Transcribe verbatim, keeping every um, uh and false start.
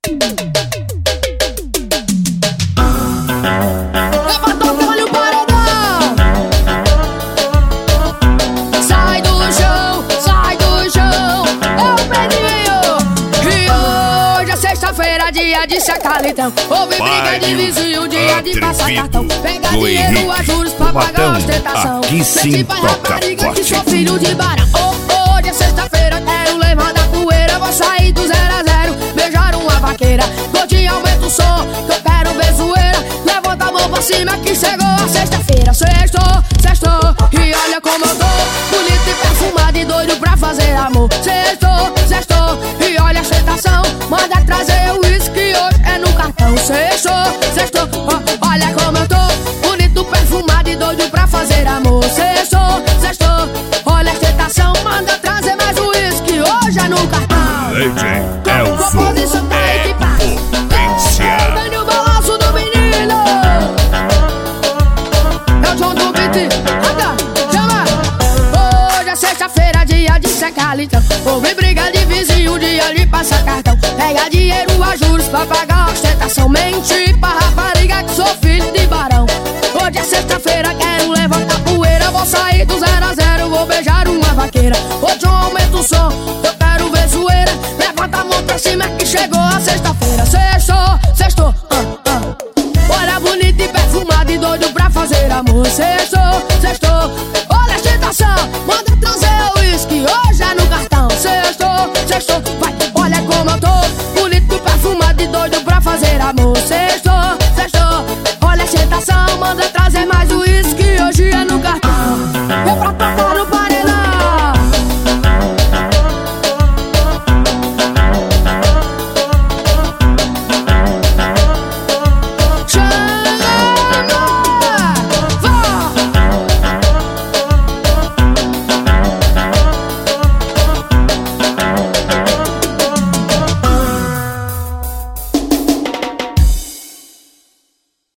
Levantou, olha o paredão. Sai do chão, sai do chão, ô Pedrinho. E hoje é sexta-feira, dia de secar então. Houve briga de vizinho, dia de passar cartão. Pega dinheiro a juros pra pagar a ostentação. Aqui sim Mete pra toca rapariga que forte. sou filho de barão. Oh, hoje é sexta-feira, quero levantar poeira. Vou sair do zero a zero, beijar uma vaqueira. Gordinho, aumenta o som, que eu quero ver zoeira. Levanta a mão pra cima que chegou a sexta-feira. Sextou, sextou, e olha como eu tô, bonito e perfumado e doido pra fazer amor. Sextou, sextou, e olha a sentação. Manda trazer o uísque, hoje é no cartão. Sextou, sextou, oh, olha como eu tô, bonito, perfumado e doido pra fazer amor. Sextou, sextou, olha a sentação. Manda trazer mais o uísque, hoje é no cartão. D J Elzo Composição pra é equipar. potência. Vem no balanço do menino. É o João do beat. Anda, chama. Hoje é sexta-feira, dia de secar então. Houve briga de vizinho, dia de passar cartão. Pega dinheiro a juros pra pagar a ostentação. Mente pra rapariga que sou filho de barão. Hoje é sexta-feira, quero levantar poeira. Vou sair do zero a zero, vou beijar uma vaqueira. Hoje eu aumento o som, eu quero ver zoeira. Levanta a mão pra cima que chegou a sexta-feira.